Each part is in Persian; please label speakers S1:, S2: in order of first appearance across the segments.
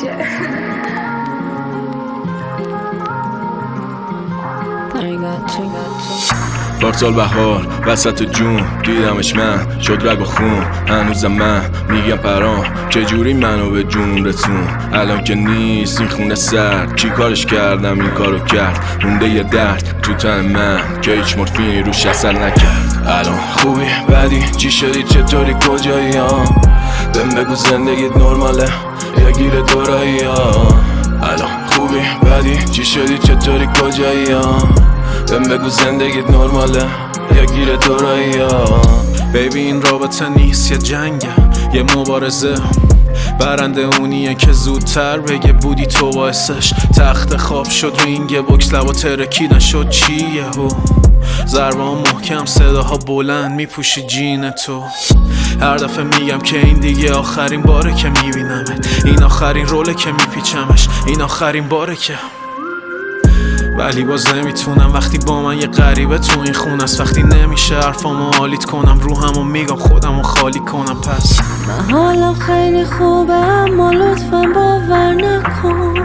S1: پارسال بهار وسط جون دیدمش من شد رگ و خون. هنوزم من میگم پرام چجوری منو به جنون رسون. الان که نیست این خونه سرد کی کارش کردم این کارو کرد. مونده یه درد تو تن من که هیچ مورفینی روش اثر نکرد. الان خوبی بدی چی شدی چطوری کجایی ها؟ بهم بگو زندگیت نرماله یا گیر دورایی ها؟ الان خوبی بدی چی شدی چطوری کجایی ها؟ بهم بگو زندگیت نرماله یا گیر دورایی ها؟
S2: بیبی این رابطه نیست یه جنگه یه مبارزه. برنده اونیه که زودتر بگه بودی تو باعثش. تخت خواب شد رینگ بوکس لبا ترکیدن شد چیه هو. ضربه ها محکم صداها بلند میپوشی جین تو. هر دفعه میگم که این دیگه آخرین باره که میبینمت. این آخرین روله که میپیچمش. این آخرین باره که ولی باز نمیتونم وقتی با من یه غریبه تو این خونه است. وقتی نمیشه حرفامو حالیت کنم روحمو میگم خودمو خالی کنم. پس
S3: من حالم خیلی خوبه اما لطفا باور نکن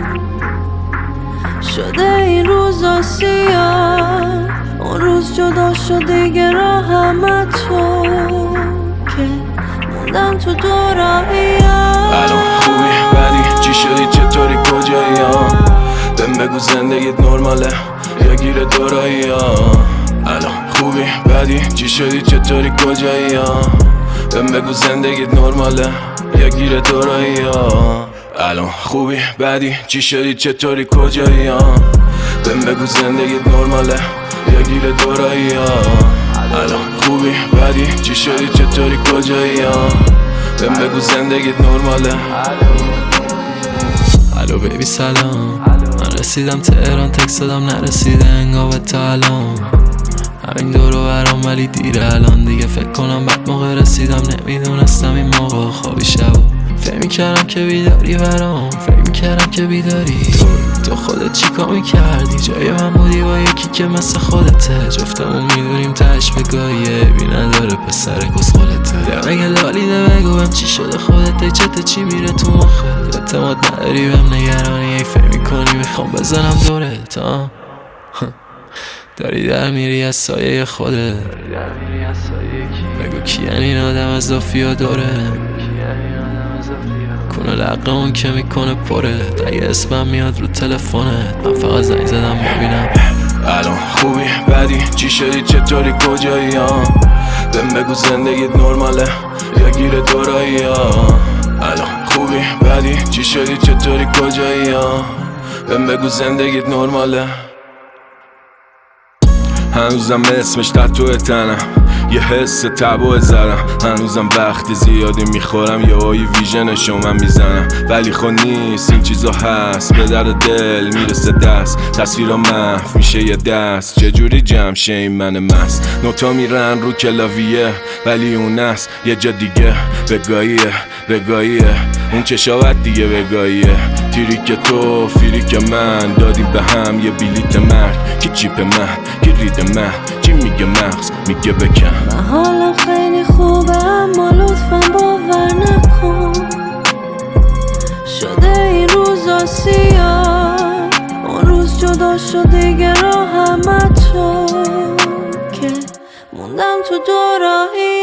S3: شده این روزا سیاه. اون روز جدا شد دیگه راهم تو که موندم تو دورایی ها.
S1: الان خوبی بدی چی شدی چطوری کجایی ها؟ بهم بگو زندگیت نرماله یا گیر دورایی ها؟ الان خوبی بدی چی شدی چطوری کجایی ها؟ بهم بگو زندگیت نرماله یا گیر دورایی ها؟ الان خوبی بدی چی شدی چطوری کجایی ها؟ بهم بگو زندگیت نرماله یا گیر دورایی ها؟ الان خوبی بدی چی شدی چطوری کجایی ها؟ بهم بگو زندگیت نرماله.
S4: الو بیبی سلام من رسیدم تهران تکست دادم نرسیده انگار به تا الان. همین دور و برام ولی دیره الان دیگه فکر کنم بعد موقع رسیدم. نمیدونستم این موقع خوابی شبا. فکر میکردم که بیداری برام. فکر میکردم که بیداری تو خودت چیکار میکردی جای من بودی با یکی که مثل خودته. جفتمون میدونیم تهش بگاهیه بی نداره پسر کس خودته. مگه لالیده بگو بهم چی شده خودت چته چی میره تو مخت. اعتماد نداری بهم نگرانی ای فکر میکنی میخوام بزنم دورت ها. داری در میری از سایه خودت. بگو کیه این آدم از دافیا داره. کنه لقه اون که میکنه پرت. اگه اسمم میاد رو تلفنت من فقط زنگ زدم ببینم.
S1: الان خوبی بدی چی شدی چطوری کجایی ها؟ بهم بگو زندگیت نرماله یا گیر دورایی ها؟ الان خوبی بدی چی شدی چطوری کجایی ها؟ بهم بگو زندگیت نرماله. هنوزم اسمش تتو تنم یه حس تبو زدم. هنوزم وقتی زیادی میخورم یه هایی ویژنشو من میزنم. ولی خود نیست این چیزا هست به در دل میرسه دست. تصویرا محو میشه یه دست چجوری جمع شه این من مست. نوتا میرن رو کلاویه ولی اون است یه جا دیگه. بگاهیه اون چشاوت دیگه بگاهیه. تیریک تو فیریک من دادیم به هم یه بلیت مرگ. کی چیپ من کی رید من چی میگه مغز میگه بکن.
S3: من حالم خیلی خوبه اما لطفا باور نکن شده این روزا سیاه. اون روز جدا شد دیگه راهم تو که موندم تو دورایی